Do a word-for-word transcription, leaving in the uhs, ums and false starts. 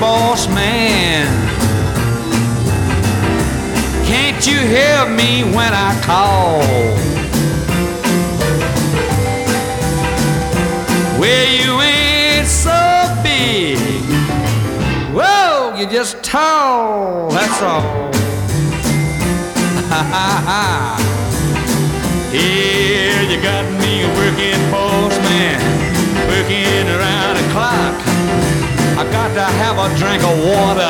boss man. Can't you hear me when I call? Well, you ain't so big. Whoa, you're just tall, that's all. Here you got me a working boss man, working around the clock. I got to have a drink of water